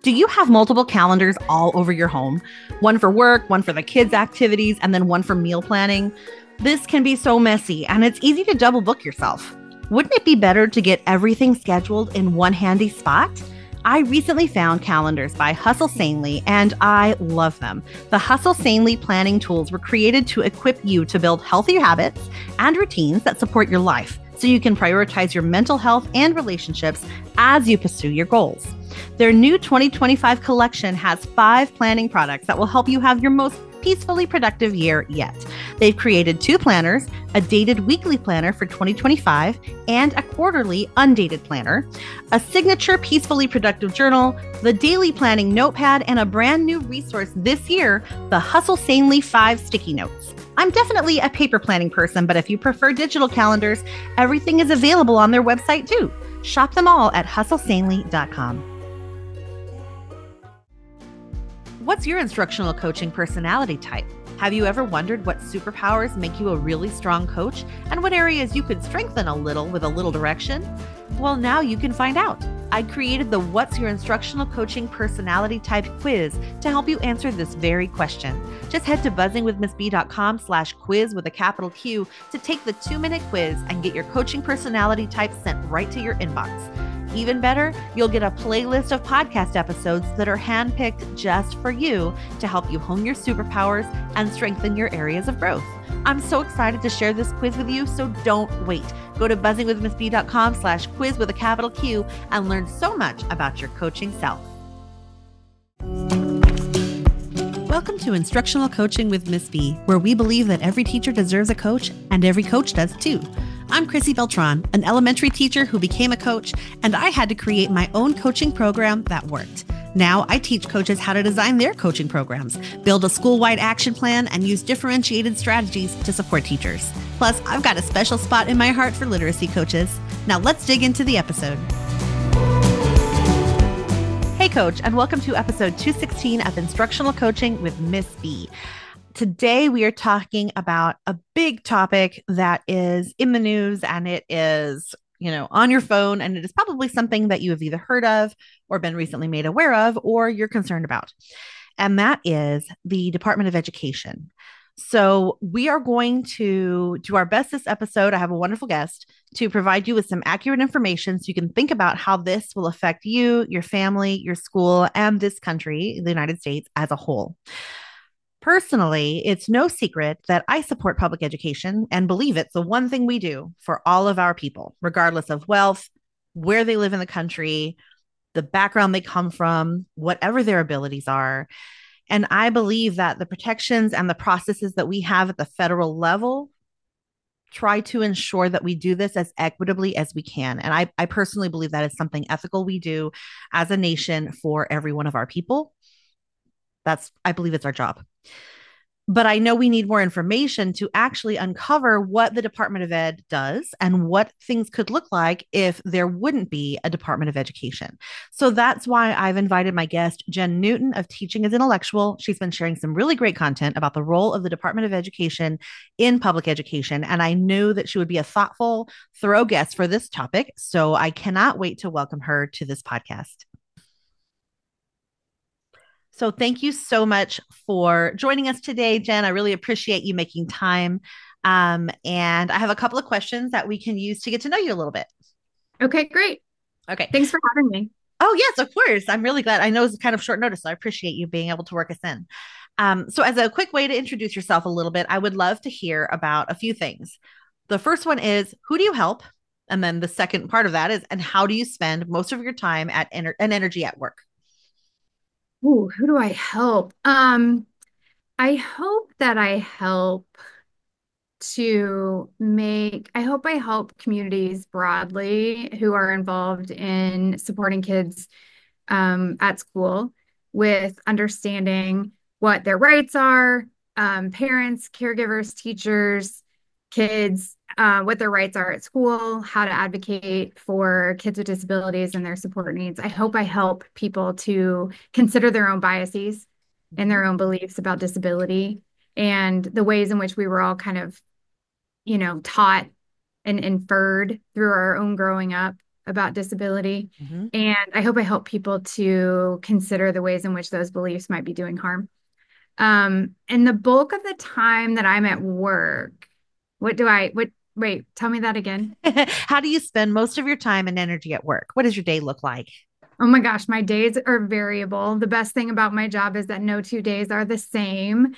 Do you have multiple calendars all over your home? One for work, one for the kids' activities, and then one for meal planning? This can be so messy, and it's easy to double book yourself. Wouldn't it be better to get everything scheduled in one handy spot? I recently found calendars by Hustle Sanely, and I love them. The Hustle Sanely planning tools were created to equip you to build healthy habits and routines that support your life, so you can prioritize your mental health and relationships as you pursue your goals. Their new 2025 collection has 5 planning products that will help you have your most peacefully productive year yet. They've created 2 planners, a dated weekly planner for 2025 and a quarterly undated planner, a signature peacefully productive journal, the daily planning notepad, and a brand new resource this year, the Hustle Sanely 5 sticky notes. I'm definitely a paper planning person, but if you prefer digital calendars, everything is available on their website too. Shop them all at hustlesanely.com. What's your instructional coaching personality type? Have you ever wondered what superpowers make you a really strong coach and what areas you could strengthen a little with a little direction? Well, now you can find out. I created the What's Your Instructional Coaching Personality Type quiz to help you answer this very question. Just head to buzzingwithmissb.com/quiz with a capital Q to take the 2-minute quiz and get your coaching personality type sent right to your inbox. Even better, you'll get a playlist of podcast episodes that are handpicked just for you to help you hone your superpowers and strengthen your areas of growth. I'm so excited to share this quiz with you, so don't wait. Go to buzzingwithmissb.com/quiz with a capital Q and learn so much about your coaching self. Welcome to Instructional Coaching with Miss B, where we believe that every teacher deserves a coach and every coach does too. I'm Chrissy Beltran, an elementary teacher who became a coach, and I had to create my own coaching program that worked. Now I teach coaches how to design their coaching programs, build a school-wide action plan, and use differentiated strategies to support teachers. Plus, I've got a special spot in my heart for literacy coaches. Now let's dig into the episode. Hey coach, and welcome to episode 216 of Instructional Coaching with Miss B. Today, we are talking about a big topic that is in the news, and it is, on your phone, and it is probably something that you have either heard of or been recently made aware of, or you're concerned about. And that is the Department of Education. So we are going to do our best this episode. I have a wonderful guest to provide you with some accurate information so you can think about how this will affect you, your family, your school, and this country, the United States as a whole. Personally, it's no secret that I support public education and believe it's the one thing we do for all of our people, regardless of wealth, where they live in the country, the background they come from, whatever their abilities are. And I believe that the protections and the processes that we have at the federal level try to ensure that we do this as equitably as we can. And I personally believe that is something ethical we do as a nation for every one of our people. I believe it's our job. But I know we need more information to actually uncover what the Department of Ed does and what things could look like if there wouldn't be a Department of Education. So that's why I've invited my guest, Jen Newton of Teaching is Intellectual. She's been sharing some really great content about the role of the Department of Education in public education. And I knew that she would be a thoughtful, thorough guest for this topic. So I cannot wait to welcome her to this podcast. So thank you so much for joining us today, Jen. I really appreciate you making time. And I have a couple of questions that we can use to get to know you a little bit. Okay, great. Okay. Thanks for having me. Oh, yes, of course. I'm really glad. I know it's kind of short notice, so I appreciate you being able to work us in. So as a quick way to introduce yourself a little bit, I would love to hear about a few things. The first one is, who do you help? And then the second part of that is, and how do you spend most of your time and energy at work? Ooh, who do I help? I hope that I hope I help communities broadly who are involved in supporting kids at school with understanding what their rights are, parents, caregivers, teachers, kids, what their rights are at school, how to advocate for kids with disabilities and their support needs. I hope I help people to consider their own biases and their own beliefs about disability and the ways in which we were all kind of, taught and inferred through our own growing up about disability. Mhm. And I hope I help people to consider the ways in which those beliefs might be doing harm. And the bulk of the time that I'm at work, wait, tell me that again. How do you spend most of your time and energy at work? What does your day look like? Oh my gosh, my days are variable. The best thing about my job is that no 2 days are the same.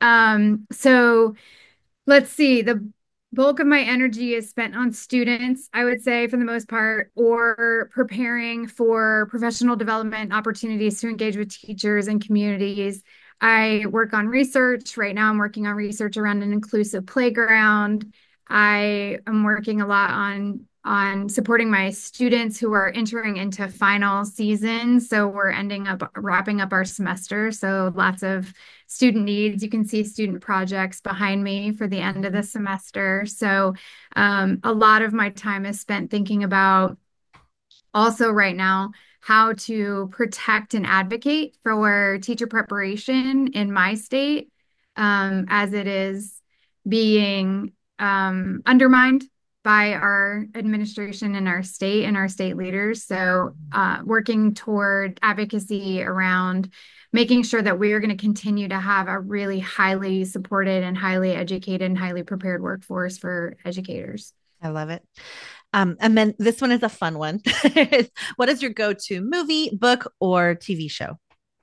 So let's see, the bulk of my energy is spent on students, I would say, for the most part, or preparing for professional development opportunities to engage with teachers and communities. I work on research. Right now, I'm working on research around an inclusive playground. I am working a lot on supporting my students who are entering into final season. So we're ending up wrapping up our semester. So lots of student needs. You can see student projects behind me for the end of the semester. So a lot of my time is spent thinking about also right now how to protect and advocate for teacher preparation in my state as it is being undermined by our administration and our state leaders. So working toward advocacy around making sure that we are going to continue to have a really highly supported and highly educated and highly prepared workforce for educators. I love it. And then this one is a fun one. What is your go-to movie, book, or TV show?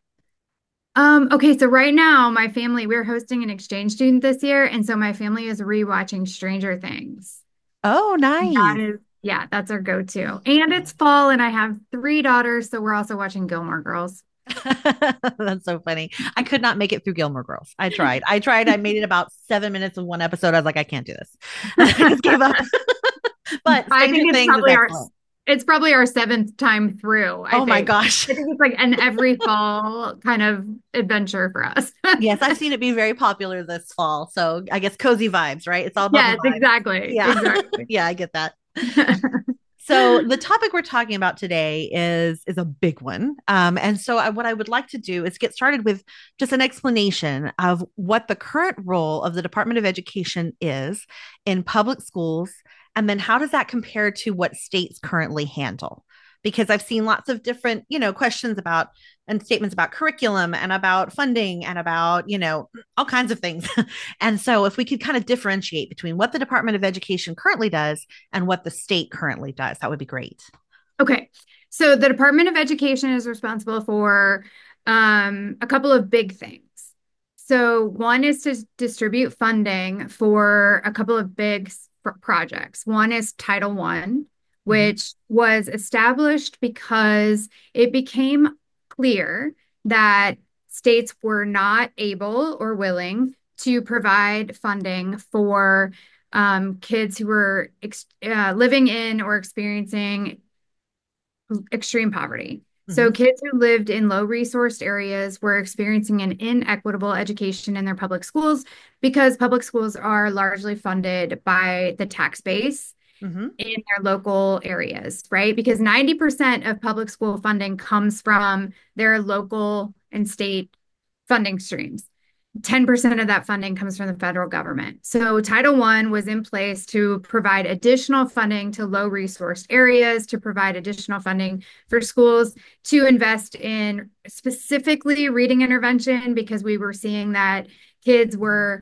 Okay, so right now my family, we're hosting an exchange student this year, and so my family is rewatching Stranger Things. Oh, That nice. is, yeah, that's our go-to. And it's fall, and I have three daughters, so we're also watching Gilmore Girls. That's so funny. I could not make it through Gilmore Girls. I tried. I tried. I made it about 7 minutes of one episode. I was like, I can't do this. I just gave up. But I Stranger think Things is excellent. it's probably our seventh time through, I Oh my think. gosh. I think it's like an every fall kind of adventure for us. Yes, I've seen it be very popular this fall. So I guess cozy vibes, right? It's all about the Yes, vibes. exactly. Yeah. Exactly. Yeah, I get that. So the topic we're talking about today is a big one, and so what I would like to do is get started with just an explanation of what the current role of the Department of Education is in public schools, and then how does that compare to what states currently handle? Because I've seen lots of different, questions about and statements about curriculum and about funding and about, all kinds of things. And so if we could kind of differentiate between what the Department of Education currently does and what the state currently does, that would be great. Okay. So the Department of Education is responsible for a couple of big things. So one is to distribute funding for a couple of big projects. One is Title I, Mm-hmm. which was established because it became clear that states were not able or willing to provide funding for kids who were living in or experiencing extreme poverty. Mm-hmm. So kids who lived in low resourced areas were experiencing an inequitable education in their public schools because public schools are largely funded by the tax base Mm-hmm. in their local areas, right? Because 90% of public school funding comes from their local and state funding streams. 10% of that funding comes from the federal government. So Title I was in place to provide additional funding to low resourced areas, to provide additional funding for schools, to invest in specifically reading intervention because we were seeing that kids were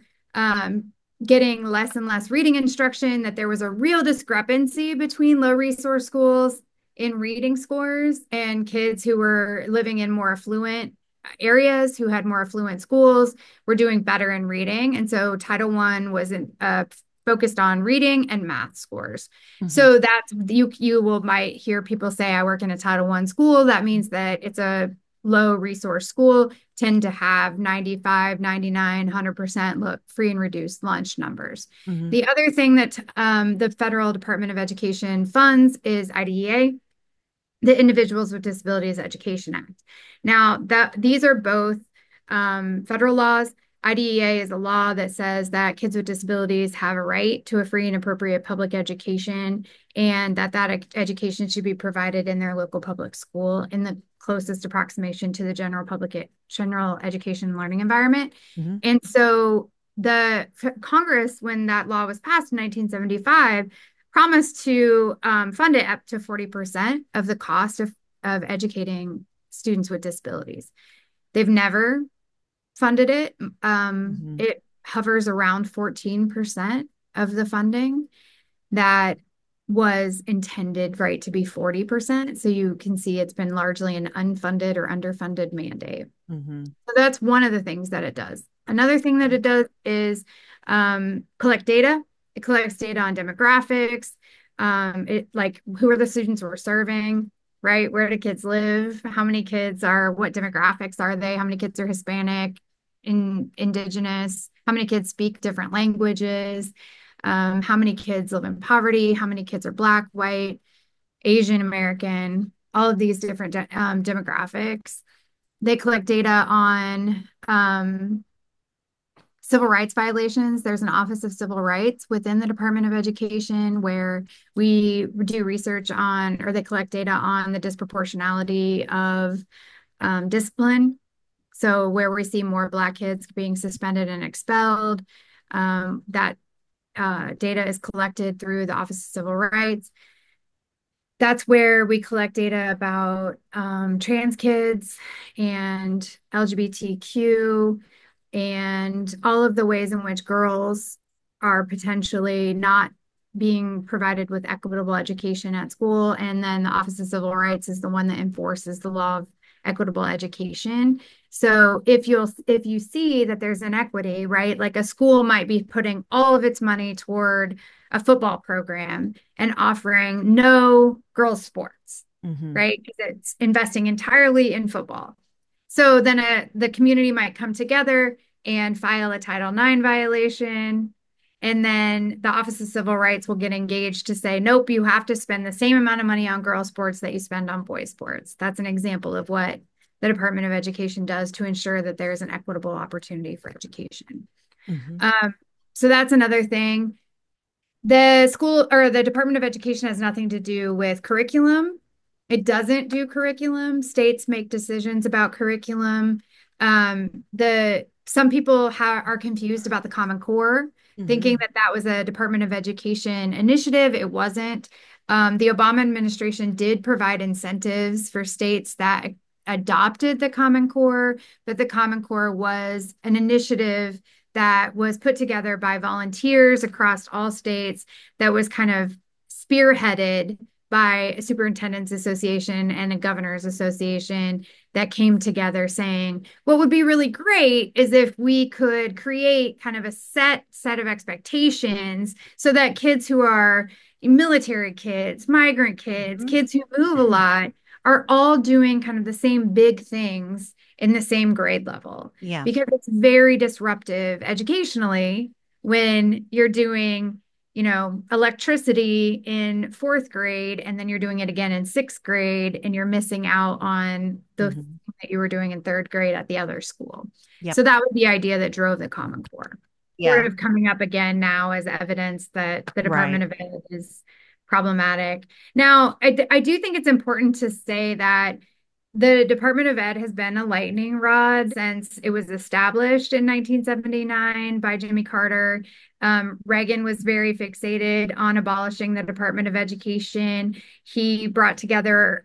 getting less and less reading instruction, that there was a real discrepancy between low resource schools in reading scores and kids who were living in more affluent areas who had more affluent schools were doing better in reading. And so Title I was focused on reading and math scores. Mm-hmm. So that's you will might hear people say, I work in a Title I school. That means that it's a low resource school, tend to have 95, 99, 100% look free and reduced lunch numbers. Mm-hmm. The other thing that the Federal Department of Education funds is IDEA, the Individuals with Disabilities Education Act. Now, these are both federal laws. IDEA is a law that says that kids with disabilities have a right to a free and appropriate public education, and that education should be provided in their local public school in the closest approximation to the general education learning environment. Mm-hmm. And so the Congress, when that law was passed in 1975, promised to fund it up to 40% of the cost of educating students with disabilities. They've never funded it. Mhm. It hovers around 14% of the funding that was intended, right, to be 40%. So you can see it's been largely an unfunded or underfunded mandate. Mhm. So that's one of the things that it does. Another thing that it does is collect data. It collects data on demographics. It like who are the students we're serving, right? Where do kids live? How many kids are, what demographics are they? How many kids are Hispanic, indigenous? How many kids speak different languages? How many kids live in poverty? How many kids are Black, white, Asian American? All of these different demographics. They collect data on civil rights violations. There's an Office of Civil Rights within the Department of Education where we do research on, or they collect data on the disproportionality of discipline. So where we see more Black kids being suspended and expelled, that data is collected through the Office of Civil Rights. That's where we collect data about trans kids and LGBTQ and all of the ways in which girls are potentially not being provided with equitable education at school. And then the Office of Civil Rights is the one that enforces the law of equitable education. So if you see that there's inequity, right? Like a school might be putting all of its money toward a football program and offering no girls sports, Mhm. right? Because it's investing entirely in football. So then the community might come together and file a Title IX violation. And then the Office of Civil Rights will get engaged to say, nope, you have to spend the same amount of money on girls' sports that you spend on boys' sports. That's an example of what the Department of Education does to ensure that there is an equitable opportunity for education. Mhm. Um, so that's another thing. The school or the Department of Education has nothing to do with curriculum. It doesn't do curriculum. States make decisions about curriculum. The some people are confused about the Common Core, thinking Mhm. that that was a Department of Education initiative. It wasn't. The Obama administration did provide incentives for states that adopted the Common Core, but the Common Core was an initiative that was put together by volunteers across all states that was kind of spearheaded by a superintendent's association and a governor's association that came together saying what would be really great is if we could create kind of a set of expectations so that kids who are military kids, migrant kids, Mhm. kids who move a lot are all doing kind of the same big things in the same grade level Yeah. because it's very disruptive educationally when you're doing, electricity in fourth grade and then you're doing it again in sixth grade and you're missing out on the thing Mhm. that you were doing in third grade at the other school. Yep. So that was the idea that drove the Common Core. Sort Yeah. of coming up again now as evidence that the Right. Department of Ed is problematic. Now, I do think it's important to say that the Department of Ed has been a lightning rod since it was established in 1979 by Jimmy Carter. Reagan was very fixated on abolishing the Department of Education. He brought together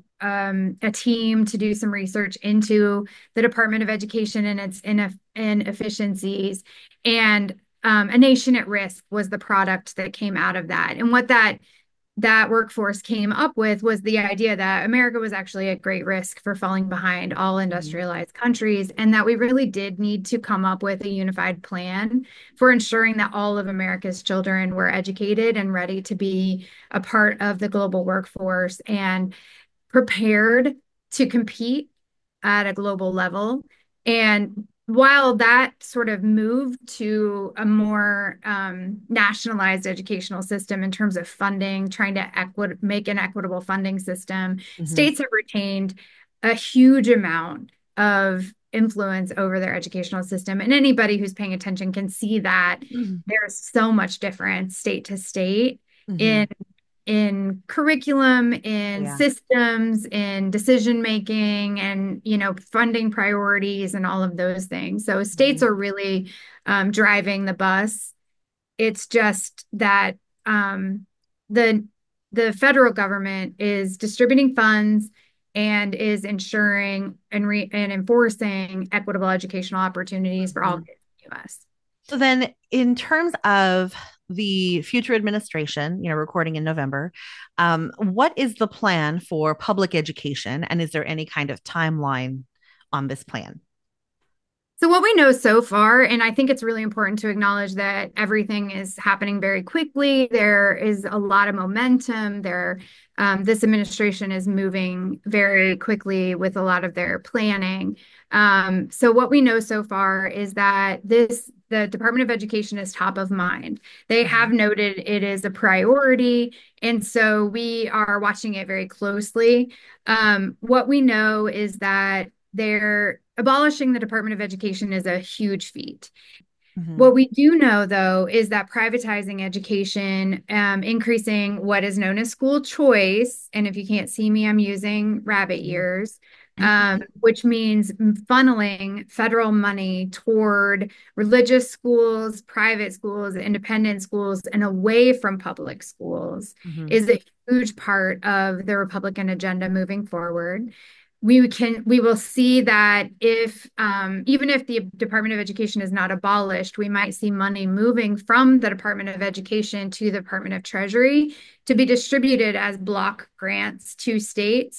a team to do some research into the Department of Education and its inefficiencies. And A Nation at Risk was the product that came out of that. And what that workforce came up with was the idea that America was actually at great risk for falling behind all Mhm. industrialized countries, and that we really did need to come up with a unified plan for ensuring that all of America's children were educated and ready to be a part of the global workforce and prepared to compete at a global level. And while that sort of moved to a more nationalized educational system in terms of funding, trying to make an equitable funding system, Mhm. states have retained a huge amount of influence over their educational system. And anybody who's paying attention can see that Mhm. there's so much difference state to state in Mhm. curriculum, in Yeah. systems, in decision making, and funding priorities and all of those things. So states Mhm. are really driving the bus. It's just that the the federal government is distributing funds and is ensuring and enforcing equitable educational opportunities for all Mhm. kids in the U.S. So then, in terms of the future administration, recording in November, what is the plan for public education? And is there any kind of timeline on this plan? So what we know so far, and I think it's really important to acknowledge that everything is happening very quickly. There is a lot of momentum. This administration is moving very quickly with a lot of their planning. So what we know so far is that the Department of Education is top of mind. They have Mhm. noted it is a priority, and so we are watching it very closely. What we know is that they're abolishing the Department of Education is a huge feat. Mhm. What we do know, though, is that privatizing education, increasing what is known as school choice, and if you can't see me, I'm using rabbit Mhm. ears, which means funneling federal money toward religious schools, private schools, independent schools, and away from public schools, Mhm. is a huge part of the Republican agenda moving forward. We will see that if even if the Department of Education is not abolished, we might see money moving from the Department of Education to the Department of Treasury to be distributed as block grants to states.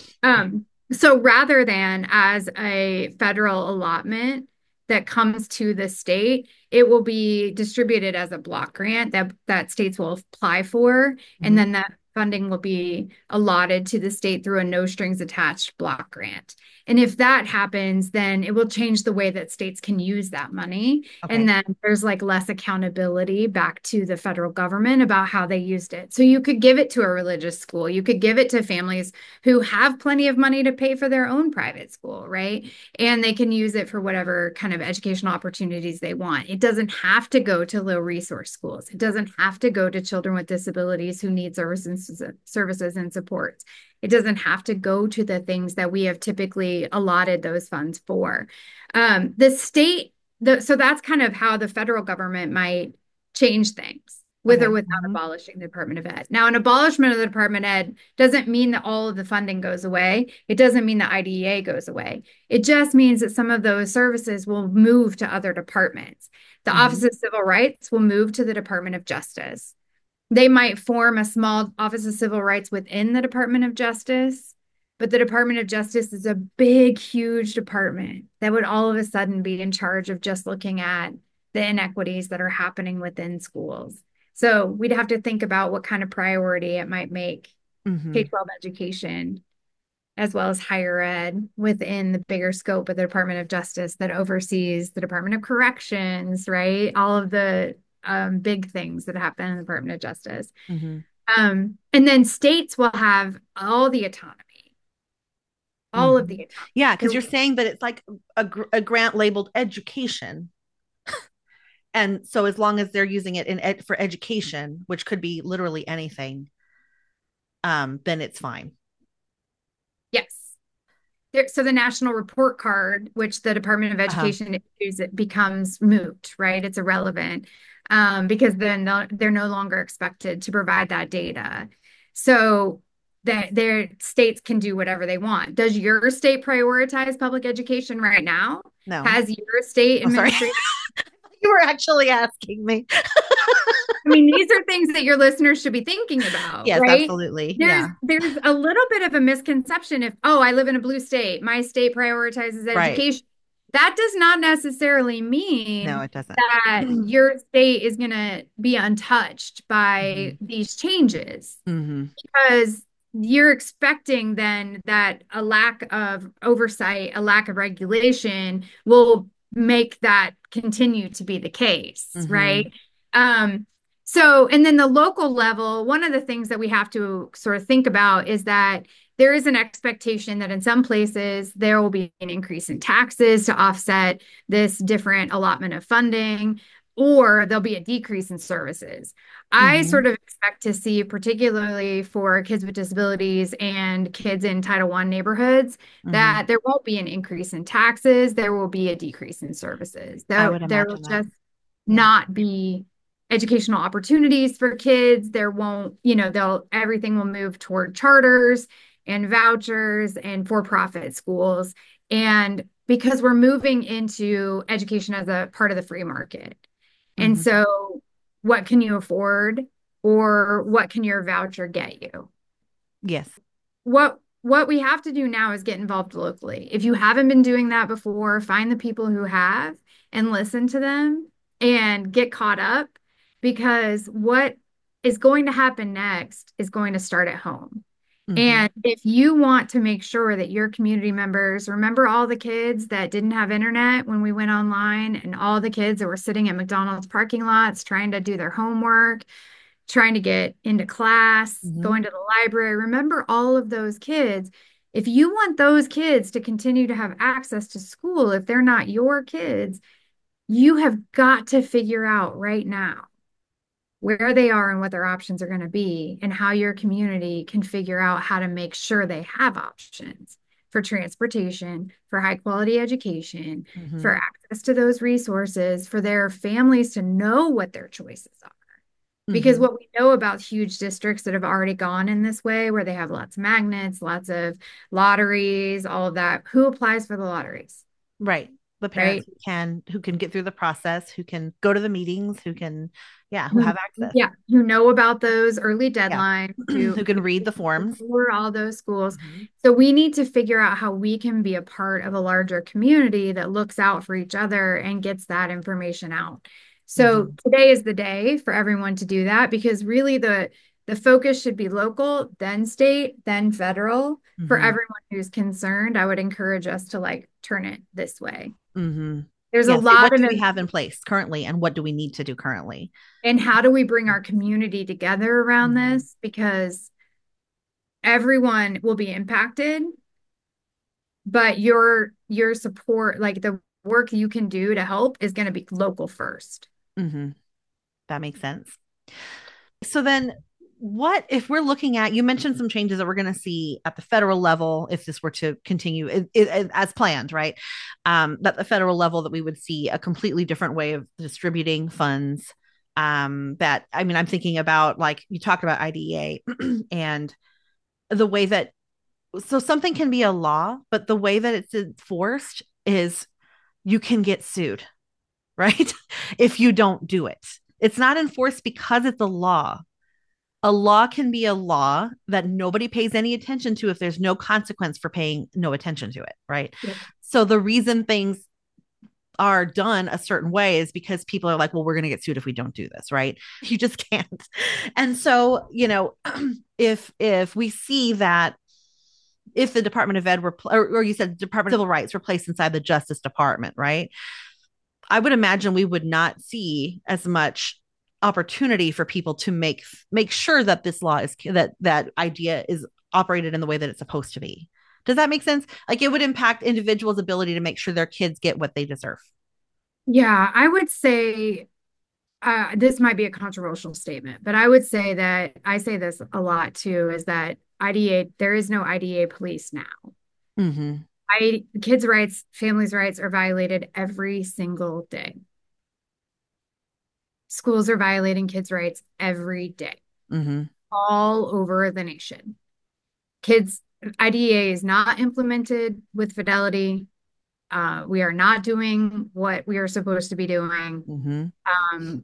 So rather than as a federal allotment that comes to the state, it will be distributed as a block grant that states will apply for, and Mhm. then that funding will be allotted to the state through a no strings attached block grant. And if that happens, then it will change the way that states can use that money. And Okay. then there's like less accountability back to the federal government about how they used it. So you could give it to a religious school, you could give it to families who have plenty of money to pay for their own private school, right? And they can use it for whatever kind of educational opportunities they want. It doesn't have to go to low resource schools. It doesn't have to go to children with disabilities who need services and supports. It doesn't have to go to the things that we have typically allotted those funds for. The state, so that's kind of how the federal government might change things with or Okay. without Mhm. abolishing the Department of Ed. Now, an abolishment of the Department of Ed doesn't mean that all of the funding goes away. It doesn't mean the IDEA goes away. It just means that some of those services will move to other departments. The Office Mhm. of Civil Rights will move to the Department of Justice. They might form a small Office of Civil Rights within the Department of Justice, but the Department of Justice is a big, huge department that would all of a sudden be in charge of just looking at the inequities that are happening within schools. So we'd have to think about what kind of priority it might make Mhm. K-12 education as well as higher ed within the bigger scope of the Department of Justice that oversees the Department of Corrections, right? All of the big things that happen in the Department of Justice. Mhm. And then states will have all of the Mhm. autonomy. Yeah, because They're, you're saying that it's like a grant labeled education. And so as long as they're using it for education, which could be literally anything, then it's fine. yes. So the national report card, which the Department of Uh-huh. Education issues, it becomes moot, right? It's irrelevant because then they're no longer expected to provide that data. So that their states can do whatever they want. Does your state prioritize public education right now? No. Has your state Oh, sorry. administration You were actually asking me. I mean, these are things that your listeners should be thinking about, Yes, right? absolutely. There's Yeah. there's a little bit of a misconception if, oh, I live in a blue state, my state prioritizes Right. education. That does not necessarily No, mean it doesn't. that your state is going to be untouched Hmm. by these changes Hmm. because you're expecting then that a lack of oversight, a lack of regulation will make that continue to be the case, Hmm. right? Um, and then the local level, one of the things that we have to sort of think about is that there is an expectation that in some places there will be an increase in taxes to offset this different allotment of funding, or there'll be a decrease in services. I Hmm. sort of expect to see, particularly for kids with disabilities and kids in Title I neighborhoods, Hmm. that there won't be an increase in taxes. There will be a decrease in services. I There, would there will imagine that. just Yeah. not be educational opportunities for kids. There won't, everything will move toward charters and vouchers and for-profit schools. And because we're moving into education as a part of the free market. And Hmm. so what can you afford or what can your voucher get you? Yes. What we have to do now is get involved locally. If you haven't been doing that before, find the people who have and listen to them and get caught up because what is going to happen next is going to start at home. Hmm. And if you want to make sure that your community members remember all the kids that didn't have internet when we went online and all the kids that were sitting at McDonald's parking lots trying to do their homework, trying to get into class, Hmm. going to the library. Remember all of those kids. If you want those kids to continue to have access to school, if they're not your kids, you have got to figure out right now where they are and what their options are going to be, and how your community can figure out how to make sure they have options for transportation, for high quality education, Hmm. for access to those resources, for their families to know what their choices are. Because Hmm. what we know about huge districts that have already gone in this way, where they have lots of magnets, lots of lotteries, all of that, who applies for the lotteries, Right. The parents right? who can get through the process, who can go to the meetings, who can, yeah, who Who, have access. yeah, who know about those early Yeah. deadlines, Who can read the forms. for all those schools. Hmm. So we need to figure out how we can be a part of a larger community that looks out for each other and gets that information out. So Hmm. today is the day for everyone to do that because really the focus should be local, then state, then federal. For Hmm. everyone who's concerned, I would encourage us to like turn it this way. Hmm. There's a Yeah. So lot what of do we have in place currently, and what do we need to do currently? and how do we bring our community together around Hmm. this? Because everyone will be impacted, but your support, like the work you can do to help is going to be local first. Hmm. That makes sense. So then, what if we're looking at, you mentioned some changes that we're going to see at the federal level if this were to continue as planned, right? At the federal level, that we would see a completely different way of distributing funds. That, I mean, I'm thinking about, like you talked about IDEA and the way that, so something can be a law, but the way that it's enforced is you can get sued, right? If you don't do it. It's not enforced because it's a law. A law can be a law that nobody pays any attention to if there's no consequence for paying no attention to it, right? Yep. So the reason things are done a certain way is because people are like, well, we're going to get sued if we don't do this, right? You just can't. And so, if we see that, if the Department of Ed were, or you said Department of Civil Rights were placed inside the Justice Department, right? I would imagine we would not see as much opportunity for people to make sure that this law is, that idea is operated in the way that it's supposed to be. Does that make sense? Like, it would impact individuals' ability to make sure their kids get what they deserve. Yeah, I would say this might be a controversial statement, but I would say that I say this a lot too, is that IDA, there is no IDA police now. Mm-hmm. Kids' rights, families' rights are violated every single day. Schools are violating kids' rights every day, Mm-hmm. all over the nation. Kids, IDEA is not implemented with fidelity. We are not doing what we are supposed to be doing. Mm-hmm. Um,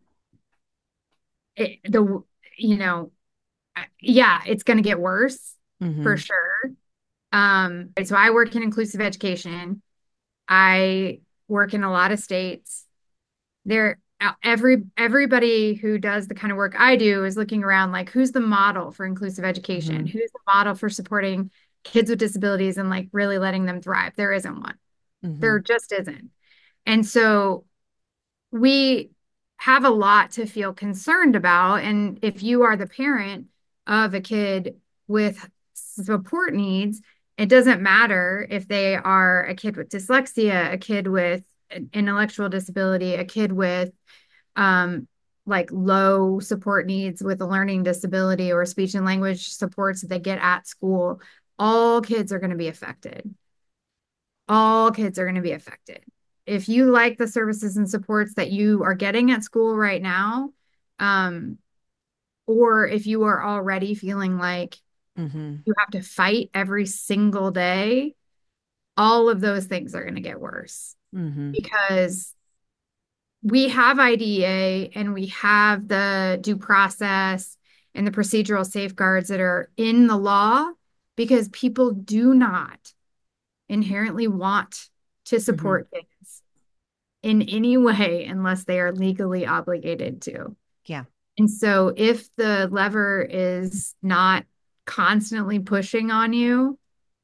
it, the you know, yeah, it's going to get worse for Mm-hmm. sure. So I work in inclusive education. I work in a lot of states. There, everybody who does the kind of work I do is looking around like, who's the model for inclusive education? Mm-hmm. Who's the model for supporting kids with disabilities and like really letting them thrive? There isn't one. Mm-hmm. There just isn't. And so we have a lot to feel concerned about. And if you are the parent of a kid with support needs, it doesn't matter if they are a kid with dyslexia, a kid with an intellectual disability, a kid with um, like low support needs with a learning disability or speech and language supports that they get at school. All kids are going to be affected. All kids are going to be affected. if you like the services and supports that you are getting at school right now, um, or if you are already feeling like Mm-hmm. you have to fight every single day, all of those things are going to get worse Mm-hmm. because we have IDEA and we have the due process and the procedural safeguards that are in the law because people do not inherently want to Mm-hmm. support kids in any way unless they are legally obligated to. Yeah. And so if the lever is not constantly pushing on you,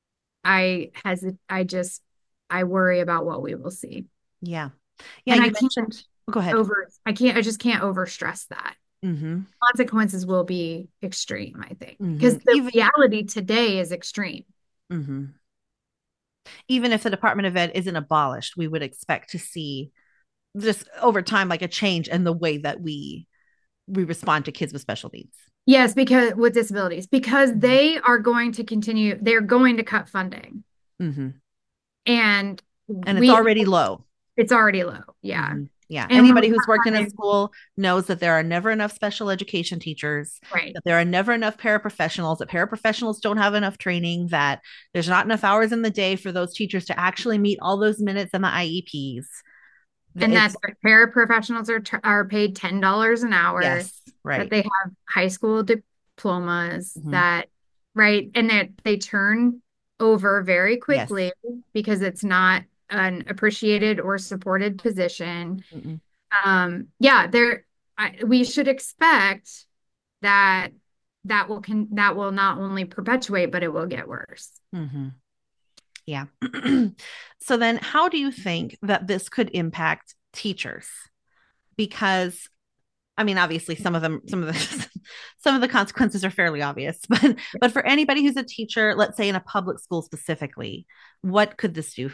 I just I worry about what we will see. Yeah. Yeah. And You mentioned, go ahead. I just can't over stress that. Mm-hmm. Consequences will be extreme, I think, because Mm-hmm. the reality today is extreme. Mm-hmm. Even if the Department of Ed isn't abolished, we would expect to see just over time, like a change in the way that we respond to kids with special needs. Yes, because with disabilities, because Mm-hmm. they're going to cut funding. Mm-hmm. And And it's already low. it's already low. Yeah. Mm-hmm. Yeah. And when we Anybody who's worked cut in a funding, school knows that there are never enough special education teachers, right. that there are never enough paraprofessionals, that paraprofessionals don't have enough training, that there's not enough hours in the day for those teachers to actually meet all those minutes in the IEPs. And that It's, paraprofessionals are paid $10 an hour, yes, that right. they have high school diplomas, Mm-hmm. that right, and that they turn over very Yes. quickly because it's not an appreciated or supported position. Mm-mm. Yeah, we should expect that that will not only perpetuate, but it will get worse. Mm-hmm. Yeah. So then how do you think that this could impact teachers? Because I mean, obviously some of the some of the consequences are fairly obvious, but for anybody who's a teacher, let's say in a public school specifically, what could this do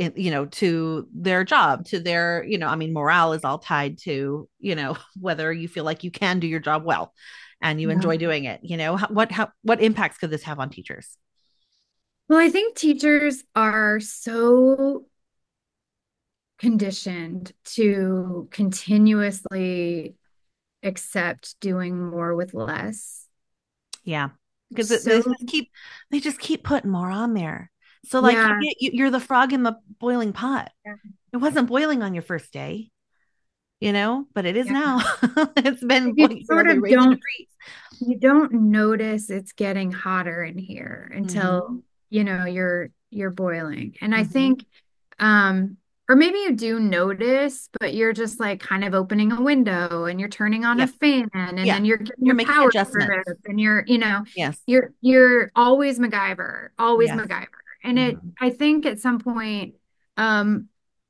to their job, to their, I mean, morale is all tied to, whether you feel like you can do your job well and you Yeah. enjoy doing it. What impacts could this have on teachers? Well, I think teachers are so conditioned to continuously accept doing more with less. Yeah, because So, they just keep putting more on there. So like yeah, you're the frog in the boiling pot. It wasn't boiling on your first day, but it is yeah. now. It's been You sort they of raised the don't degrees. you don't notice it's getting hotter in here Mm-hmm. until you're boiling. And I Mm-hmm. think um or maybe you do notice, but you're just like kind of opening a window and you're turning on a Yep. fan and Yeah. then you're getting You're a making power adjustments. strip and Yes. you're always MacGyver, always Yes. MacGyver. And Mm-hmm. I think at some point um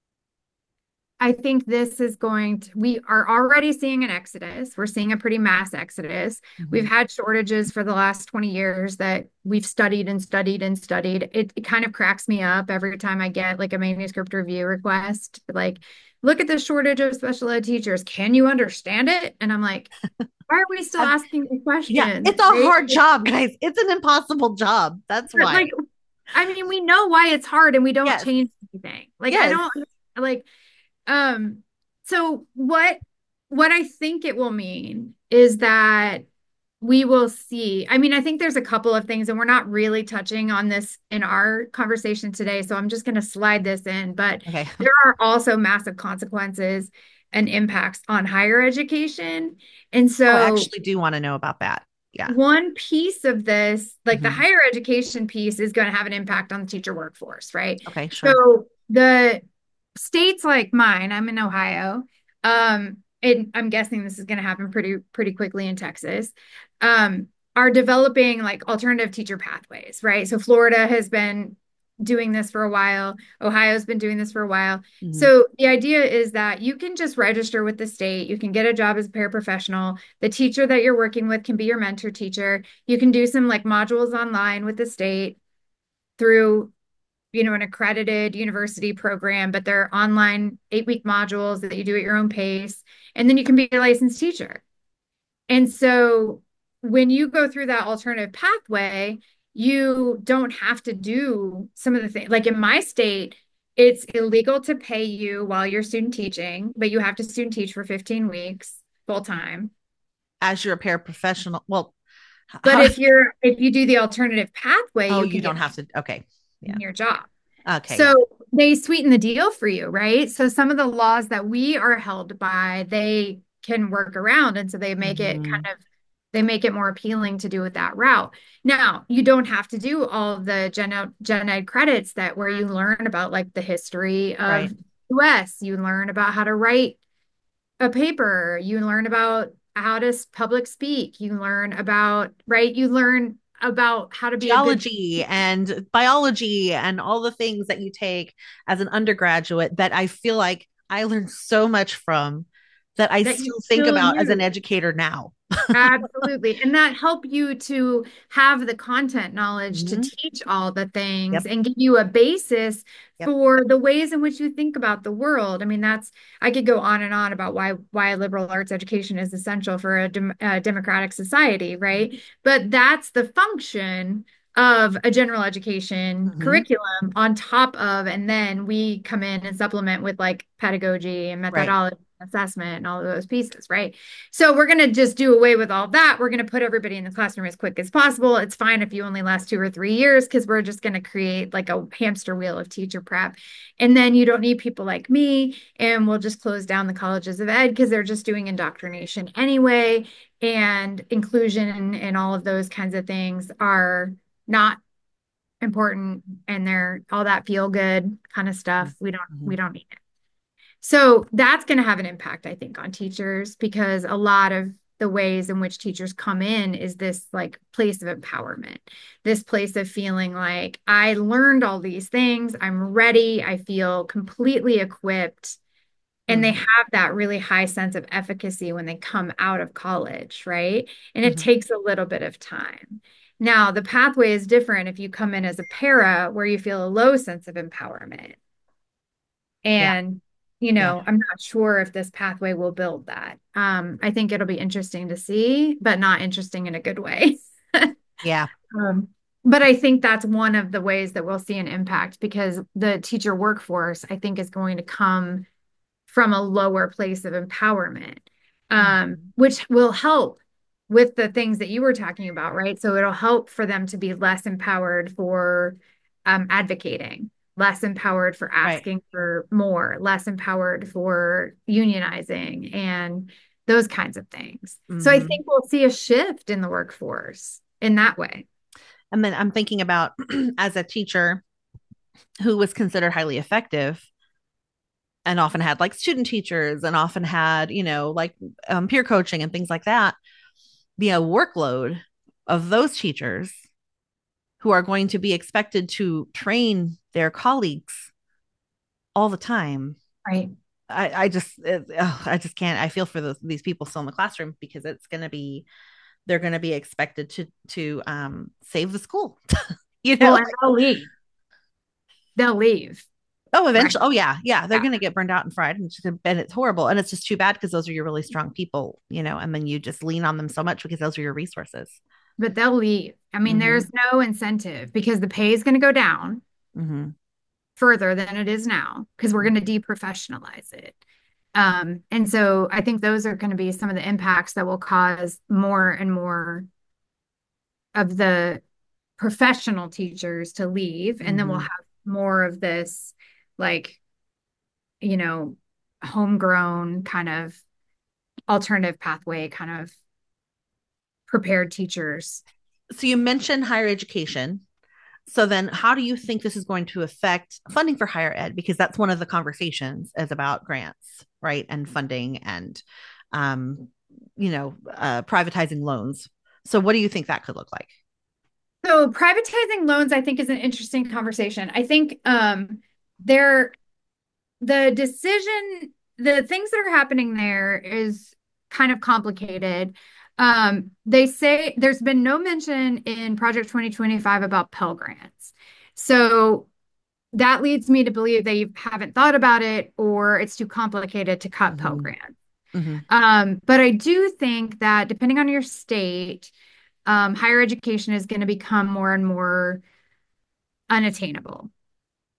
I think we are already seeing an exodus. We're seeing a pretty mass exodus. We've Mm-hmm. had shortages for the last 20 years that we've studied and studied and studied. It kind of cracks me up every time I get like a manuscript review request. Like, look at the shortage of special ed teachers. Can you understand it? And I'm like, why are we still Have- asking the yeah, questions? it's a Right? hard job, guys. It's an impossible job. That's But why. like, I mean, we know why it's hard and we don't Yes. change anything. Like, I Yes. don't like Um, so what I think it will mean is that we will see. I mean, I think there's a couple of things, and we're not really touching on this in our conversation today, so I'm just going to slide this in. But Okay. there are also massive consequences and impacts on higher education. And Oh, I so actually do want to know about that. Yeah. one piece of this, like the Mm-hmm. higher education piece, is going to have an impact on the teacher workforce, right? Okay, sure. So the states like mine, I'm in Ohio, and I'm guessing this is going to happen pretty quickly in Texas, are developing like alternative teacher pathways, right? So Florida has been doing this for a while. Ohio's been doing this for a while. Mm-hmm. So the idea is that you can just register with the state. You can get a job as a paraprofessional. The teacher that you're working with can be your mentor teacher. You can do some like modules online with the state through, an accredited university program, but they're online 8-week modules that you do at your own pace. And then you can be a licensed teacher. And so when you go through that alternative pathway, you don't have to do some of the things. Like in my state, It's illegal to pay you while you're student teaching, but you have to student teach for 15 weeks full time. As you're a paraprofessional. Well, But how, if you do the alternative pathway, oh, you you can don't get have to. Okay. Yeah. in your job. Okay. Yeah. So they sweeten the deal for you, right? So some of the laws that we are held by, they can work around. And so they make it Mhm. they make it more appealing to do it that route. Now, you don't have to do all of the gen ed credits that where you learn about like the history Right. of US, you learn about how to write a paper, you learn about how to public speak, you learn about, right? You learn about how to be a good Geology and biology and all the things that you take as an undergraduate that I feel like I learned so much from that I that you still think still about as an use. educator now. Absolutely. And that help you to have the content knowledge to Mhm. teach all the things Yep. and give you a basis Yep. for the ways in which you think about the world. I mean, that's I could go on and on about why liberal arts education is essential for a democratic society, right? But that's the function of a general education Mhm. curriculum on top of, and then we come in and supplement with like pedagogy and Right. methodology, assessment, and all of those pieces, right? So we're going to just do away with all that. We're going to put everybody in the classroom as quick as possible. It's fine if you only last 2 or 3 years because we're just going to create like a hamster wheel of teacher prep. And then you don't need people like me. And we'll just close down the colleges of ed because they're just doing indoctrination anyway. And inclusion and all of those kinds of things are not important, and they're all that feel good kind of stuff. We Mhm. don't need it. So that's going to have an impact, I think, on teachers because a lot of the ways in which teachers come in is this like place of empowerment, this place of feeling like I learned all these things, I'm ready, I feel completely equipped. And they Mhm. have that really high sense of efficacy when they come out of college, right? And it Mhm. takes a little bit of time. Now, the pathway is different if you come in as a para where you feel a low sense of empowerment. Yeah. And, Yeah. I'm not sure if this pathway will build that. I think it'll be interesting to see, but not interesting in a good way. Yeah. Um, but I think that's one of the ways that we'll see an impact because the teacher workforce, I think, is going to come from a lower place of empowerment, Mhm. which will help with the things that you were talking about, right? So it'll help for them to be less empowered for advocating, less empowered for Right. asking for more, less empowered for unionizing and those kinds of things. So I Mhm. think we'll see a shift in the workforce in that way. And then I'm thinking about as a teacher who was considered highly effective and often had like student teachers and often had, like peer coaching and things like that, the workload of those teachers who are going to be expected to train their colleagues all the time. Right. I just can't. I feel for these people still in the classroom because they're going to be expected to save the school, you Well, know? and they'll leave. They'll leave. Oh, Right. eventually. Oh, yeah. Yeah. They're Yeah. going to get burned out and fried and it's horrible. And it's just too bad because those are your really strong people, and then you just lean on them so much because those are your resources. But they'll leave. I mean, Mm-hmm. there's no incentive because the pay is going to go down Mm-hmm. further than it is now because we're going to deprofessionalize it. And so I think those are going to be some of the impacts that will cause more and more of the professional teachers to leave. And then we'll Mm-hmm. have more of this, like, you know, homegrown kind of alternative pathway, kind of prepared teachers. So you mentioned higher education. So then how do you think this is going to affect funding for higher ed? Because that's one of the conversations is about grants, right? And funding and, um, privatizing loans. So what do you think that could look like? So privatizing loans, I think, is an interesting conversation. I think there the decision, the things that are happening there is kind of complicated. They say there's been no mention in Project 2025 about Pell Grants. So that leads me to believe they haven't thought about it or it's too complicated to cut Pell Mm-hmm. Grants. Mm-hmm. But I do think that depending on your state, higher education is going to become more and more unattainable.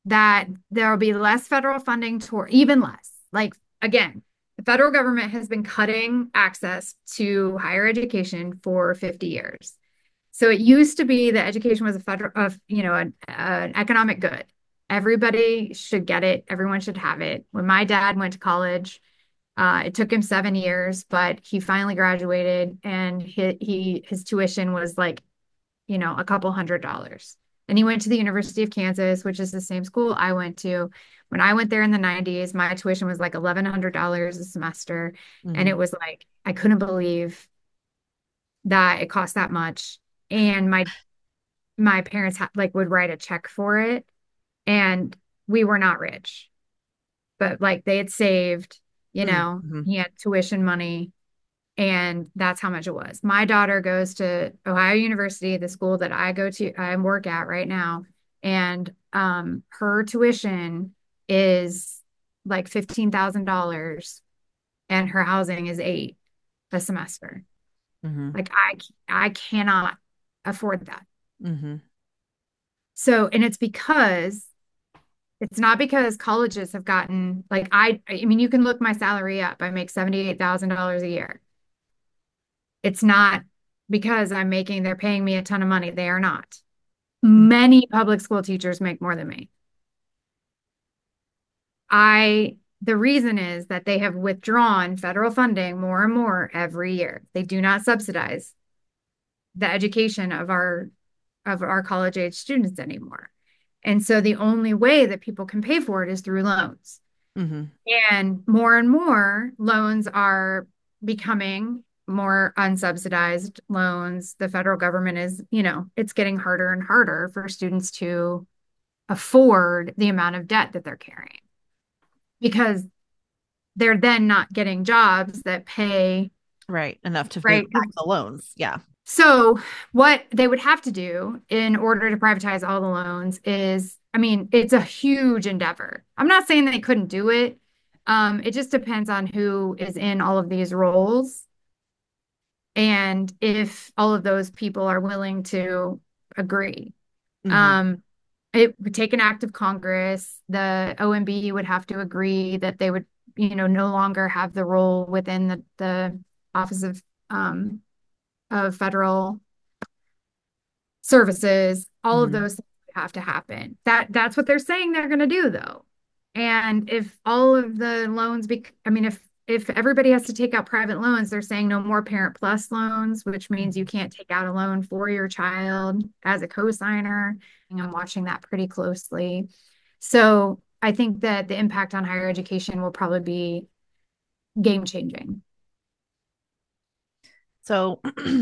that there will be less federal funding toward even less. Like again, the federal government has been cutting access to higher education for 50 years. So it used to be that education was a federal of, an economic good. Everybody should get it. Everyone should have it. When my dad went to college, it took him 7 years, but he finally graduated, and his tuition was like, a couple $100s. And he went to the University of Kansas, which is the same school I went to. When I went there in the 90s, my tuition was like $1,100 a semester. And Mhm. it was like, I couldn't believe that it cost that much. And my parents like would write a check for it. And we were not rich, but like they had saved, Mhm. he had tuition money, and that's how much it was. My daughter goes to Ohio University, the school that I work at right now, and her tuition is like $15,000, and her housing is 8 a semester. Mhm. Like I cannot afford that. Mhm. So, and it's not because colleges have gotten like I mean, you can look my salary up. I make $78,000 a year. It's not because they're paying me a ton of money. They are not. Many public school teachers make more than me. The reason is that they have withdrawn federal funding more and more every year. They do not subsidize the education of our college age students anymore. And so the only way that people can pay for it is through loans. Mhm. And more loans are becoming more unsubsidized loans. The federal government is, it's getting harder and harder for students to afford the amount of debt that they're carrying because they're then not getting jobs that pay, Right. Enough to pay right? back the loans. Yeah. So what they would have to do in order to privatize all the loans is, I mean, it's a huge endeavor. I'm not saying they couldn't do it. It just depends on who is in all of these roles and if all of those people are willing to agree. Mhm. Um, it would take an act of Congress. The OMB would have to agree that they would, no longer have the role within the Office of Federal Services. All of Mhm. those things have to happen. That's what they're saying they're going to do, though. And if all of the loans I mean, if everybody has to take out private loans, they're saying no more Parent Plus loans, which means you Mhm. can't take out a loan for your child as a cosigner. And I'm watching that pretty closely. So I think that the impact on higher education will probably be game changing. So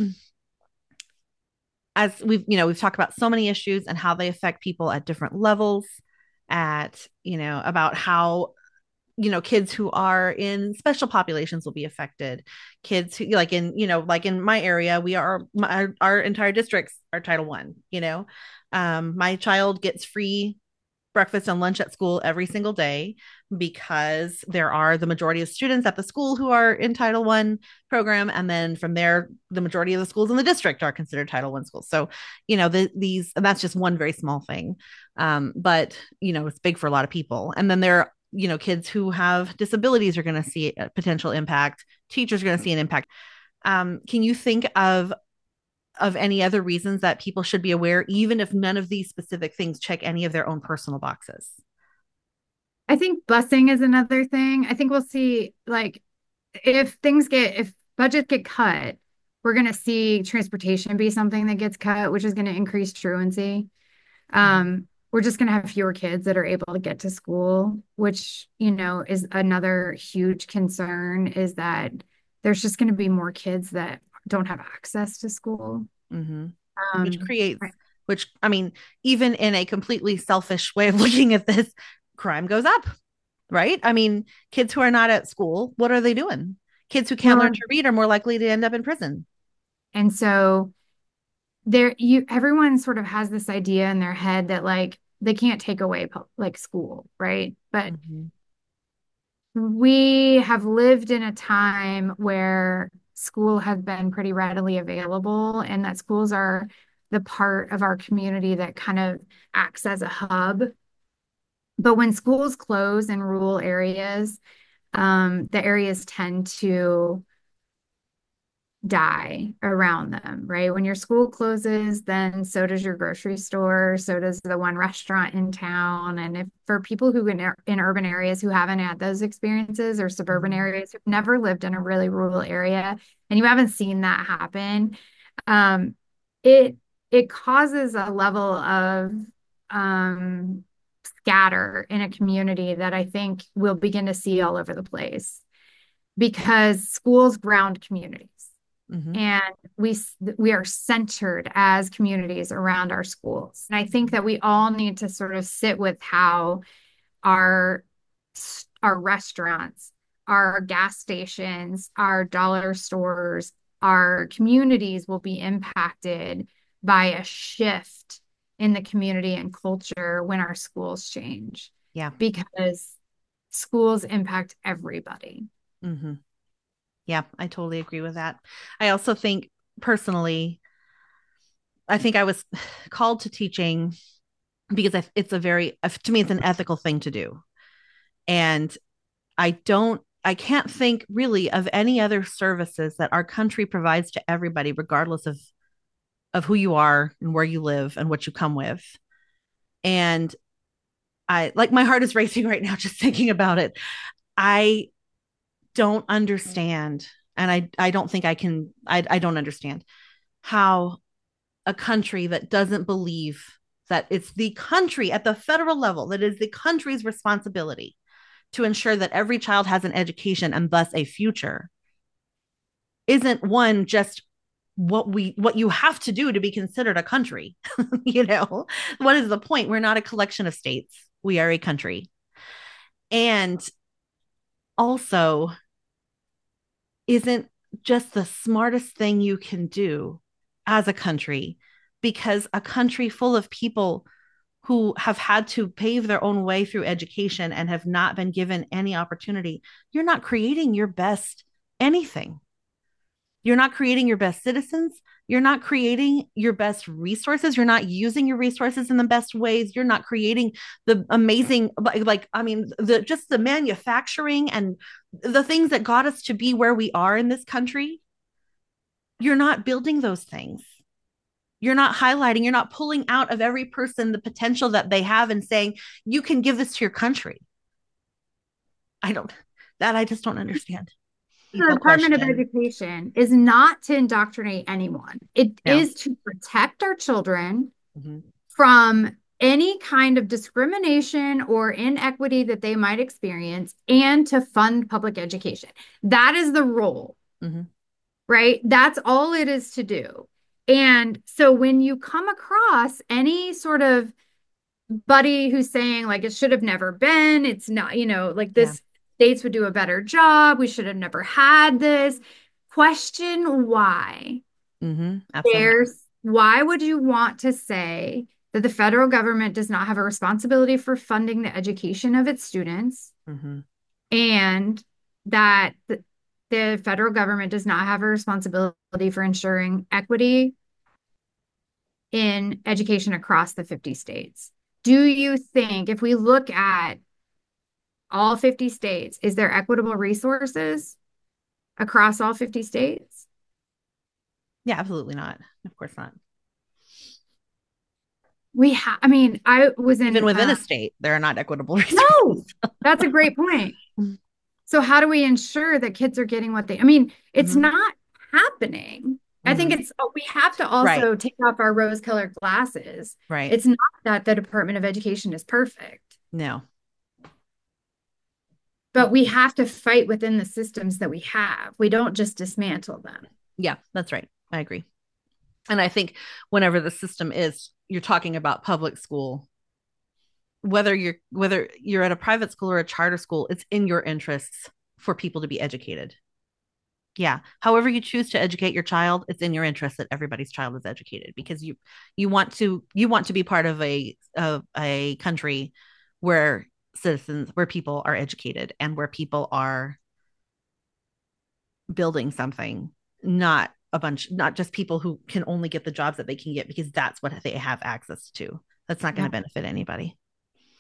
as we've talked about so many issues and how they affect people at different levels, at about how kids who are in special populations will be affected. Kids who like in my area, our entire districts are Title 1. My child gets free breakfast and lunch at school every single day because there are the majority of students at the school who are in Title 1 program, and then from there the majority of the schools in the district are considered Title 1 schools. So these, and that's just one very small thing, but it's big for a lot of people. And then there are kids who have disabilities are going to see a potential impact. Teachers are going to see an impact. Can you think of any other reasons that people should be aware, even if none of these specific things check any of their own personal boxes? I think busing is another thing. I think we'll see like if budgets get cut, we're going to see transportation be something that gets cut, which is going to increase truancy. We're just going to have fewer kids that are able to get to school, which, is another huge concern is that there's just going to be more kids that don't have access to school. Mm-hmm. Which Um, creates, which, I mean, even in a completely selfish way of looking at this, crime goes up, right? I mean, kids who are not at school, what are they doing? Kids who can't learn well, to read are more likely to end up in prison. and so everyone sort of has this idea in their head that like they can't take away like school, right? But Mm-hmm. we have lived in a time where school has been pretty readily available, and that schools are the part of our community that kind of acts as a hub But when schools close in rural areas, the areas tend to die around them, right? When your school closes, then so does your grocery store, so does the one restaurant in town. And if for people who in urban areas who haven't had those experiences, or suburban Mhm. areas who've never lived in a really rural area and you haven't seen that happen, um, it it causes a level of um, scatter in a community that I think we'll begin to see all over the place because schools ground communities, Mhm. and we are centered as communities around our schools. And I think that we all need to sort of sit with how our our restaurants, our gas stations, our dollar stores, our communities will be impacted by a shift in the community and culture when our schools change, Yeah. because schools impact everybody. Mhm. Yeah, I totally agree with that. I also think personally, I think I was called to teaching because it's a very, to me, it's an ethical thing to do. And I can't think really of any other services that our country provides to everybody, regardless of who you are and where you live and what you come with. And I like my heart is racing right now just thinking about it. I don't understand. And I don't think I can, I don't understand how a country that doesn't believe that it's the country at the federal level that is the country's responsibility to ensure that every child has an education and thus a future isn't one just what you have to do to be considered a country. What is the point? We're not a collection of states, we are a country. And also isn't just the smartest thing you can do as a country, because a country full of people who have had to pave their own way through education and have not been given any opportunity, you're not creating your best anything. You're not creating your best citizens. You're not creating your best resources. You're not using your resources in the best ways. You're not creating the amazing, I mean, just the manufacturing and the things that got us to be where we are in this country. You're not building those things. You're not highlighting, you're not pulling out of every person the potential that they have and saying, you can give this to your country. I don't, that I just don't understand. The Lethal Department of question. Education is not to indoctrinate anyone. It No. is to protect our children Mm-hmm. from any kind of discrimination or inequity that they might experience, and to fund public education. That is the role, Mm-hmm. right? That's all it is to do. And so when you come across any sort of buddy who's saying like it should have never been, it's not, like Yeah. this states would do a better job, we should have never had this. Question why. Mm-hmm. Absolutely. There's why would you want to say that the federal government does not have a responsibility for funding the education of its students, Mm-hmm. and that the federal government does not have a responsibility for ensuring equity in education across the 50 states? Do you think if we look at all 50 states, is there equitable resources across all 50 states? Yeah, absolutely not. Of course not. I mean, I was Even in, within a state, there are not equitable no, resources. that's a great point. So how do we ensure that kids are getting what I mean, it's Mm-hmm. not happening. I think Mm-hmm. we have to Right. also take off our rose-colored glasses. Right. It's not that the Department of Education is perfect, No. but we have to fight within the systems that we have. We don't just dismantle them. Yeah, that's right. I agree. And I think whenever the system is, you're talking about public school, whether you're at a private school or a charter school, it's in your interests for people to be educated. Yeah. However you choose to educate your child, it's in your interest that everybody's child is educated, because you want to be part of a country where where people are educated and where people are building something, not just people who can only get the jobs that they can get because that's what they have access to. That's not going Yeah. to benefit anybody.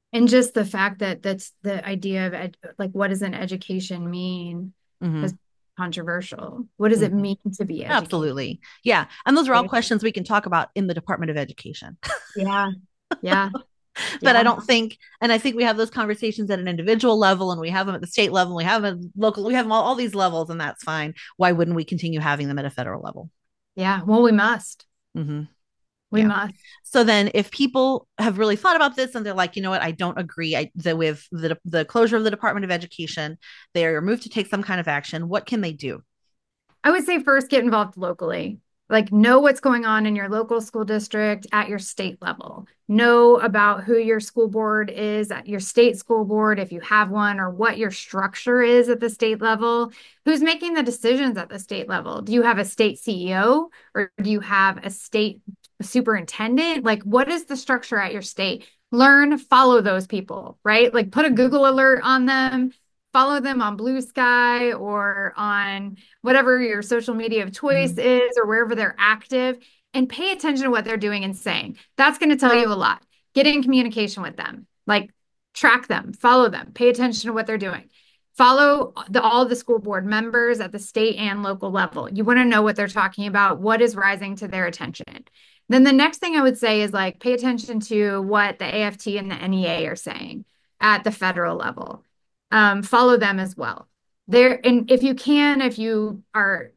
And just the fact that that's the idea of like, what does an education mean Hmm. is controversial. What does it Hmm. mean to be educated? Absolutely. Yeah. And those are all Right? questions we can talk about in the Department of Education. Yeah. Yeah. But I Yeah. don't think, and I think we have those conversations at an individual level, and we have them at the state level, and we have them at local, we have them all these levels, and that's fine. Why wouldn't we continue having them at a federal level? Yeah. Well, we must. Hmm. We Yeah. must. So then if people have really thought about this and they're like, you know what, I don't agree that with the closure of the Department of Education, they are moved to take some kind of action, what can they do? I would say first get involved locally. Like, know what's going on in your local school district at your state level. Know about who your school board is at your state school board, if you have one, or what your structure is at the state level. Who's making the decisions at the state level? Do you have a state CEO or do you have a state superintendent? Like, what is the structure at your state? Learn, follow those people, right? Like, put a Google alert on them, follow them on Blue Sky or on whatever your social media of choice Mhm. is or wherever they're active, and pay attention to what they're doing and saying. That's going to tell you a lot. Get in communication with them, like track them, follow them, pay attention to what they're doing. Follow all the school board members at the state and local level. You want to know what they're talking about, what is rising to their attention. Then the next thing I would say is like pay attention to what the AFT and the NEA are saying at the federal level. Follow them as well there. And if you can, if you are,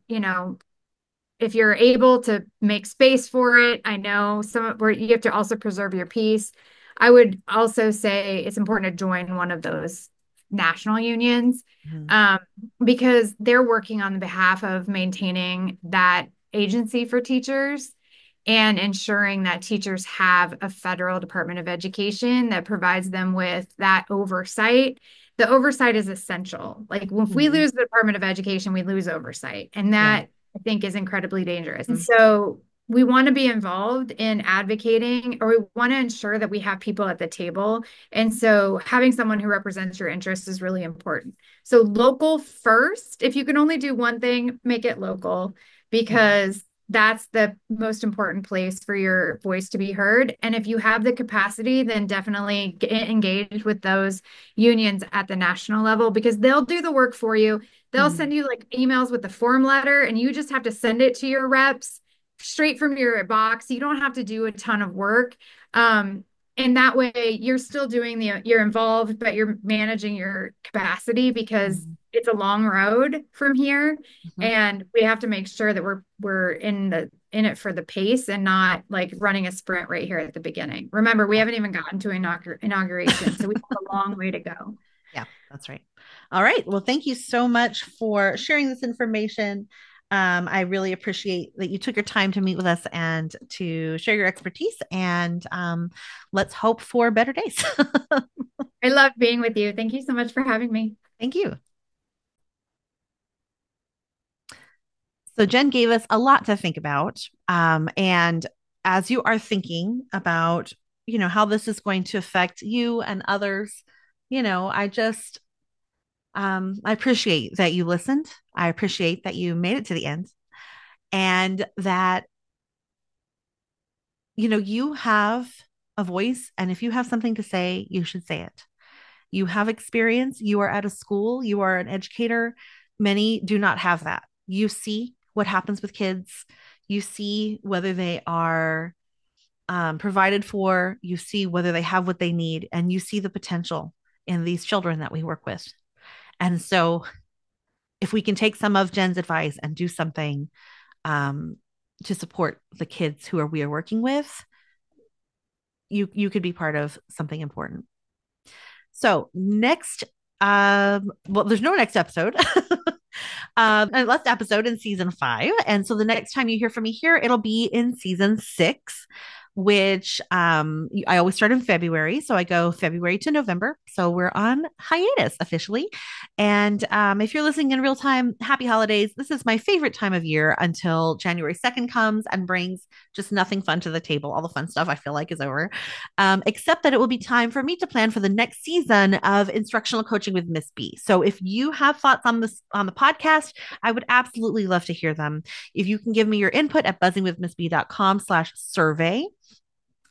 if you're able to make space for it, I know some where you have to also preserve your peace. I would also say it's important to join one of those national unions, Mhm. um, because they're working on behalf of maintaining that agency for teachers and ensuring that teachers have a federal Department of Education that provides them with that oversight. The oversight is essential. Like if we Mhm. lose the Department of Education, we lose oversight. And Yeah. that I think is incredibly dangerous. And Mhm. so we want to be involved in advocating, or we want to ensure that we have people at the table. And so having someone who represents your interests is really important. So local first, if you can only do one thing, make it local Mhm. because that's the most important place for your voice to be heard. And if you have the capacity, then definitely get engaged with those unions at the national level because they'll do the work for you. They'll Mhm. send you like emails with the form letter, and you just have to send it to your reps straight from your box. You don't have to do a ton of work. And that way you're still doing you're involved, but you're managing your capacity because Mhm. it's a long road from here. Mhm. And we have to make sure that we're in it for the pace and not like running a sprint right here at the beginning. Remember, we haven't even gotten to inauguration, so we have a long way to go. Yeah, that's right. All right. Well, thank you so much for sharing this information. I really appreciate that you took your time to meet with us and to share your expertise. And let's hope for better days. I love being with you. Thank you so much for having me. Thank you. So, Jen gave us a lot to think about. And as you are thinking about, how this is going to affect you and others, I just, I appreciate that you listened. I appreciate that you made it to the end and that, you have a voice. And if you have something to say, you should say it. You have experience. You are at a school. You are an educator. Many do not have that. You see what happens with kids. You see whether they are provided for. You see whether they have what they need. And you see the potential in these children that we work with. And so, if we can take some of Jen's advice and do something um, to support the kids we are working with, you could be part of something important. So next, well, there's no next episode. And last episode in season 5. And so the next time you hear from me here, it'll be in season 6, which I always start in February. So I go February to November. So we're on hiatus officially. And if you're listening in real time, happy holidays. This is my favorite time of year until January 2nd comes and brings just nothing fun to the table. All the fun stuff I feel like is over, except that it will be time for me to plan for the next season of instructional coaching with Miss B. So if you have thoughts on this on the podcast, I would absolutely love to hear them. If you can give me your input at buzzingwithmissb.com/survey.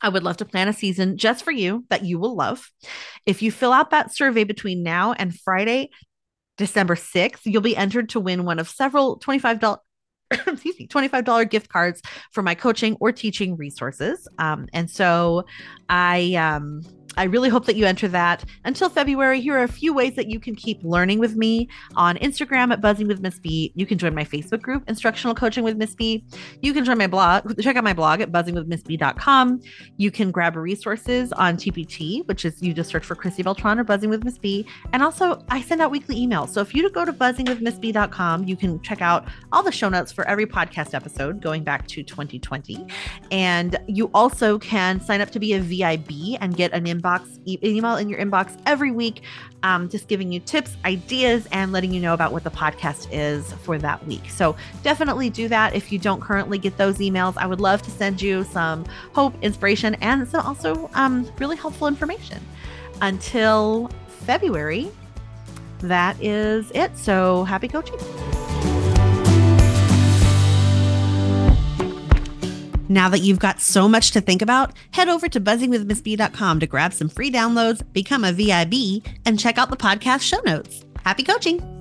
I would love to plan a season just for you that you will love. If you fill out that survey between now and Friday, December 6th, you'll be entered to win one of several $25 excuse me, $25 gift cards for my coaching or teaching resources. And so I really hope that you enter that. Until February, here are a few ways that you can keep learning with me on Instagram at Buzzing with Miss B. You can join my Facebook group, Instructional Coaching with Miss B. You can join my blog, check out my blog at buzzingwithmissb.com. You can grab resources on TPT, which is you just search for Christy Beltran or Buzzing with Miss B. And also, I send out weekly emails. So if you go to buzzingwithmissb.com, you can check out all the show notes for every podcast episode going back to 2020. And you also can sign up to be a VIB and get an email in your inbox every week, just giving you tips, ideas, and letting you know about what the podcast is for that week. So definitely do that. If you don't currently get those emails, I would love to send you some hope, inspiration, and some also really helpful information. Until February, that is it. So happy coaching. Now that you've got so much to think about, head over to buzzingwithmissb.com to grab some free downloads, become a VIB, and check out the podcast show notes. Happy coaching!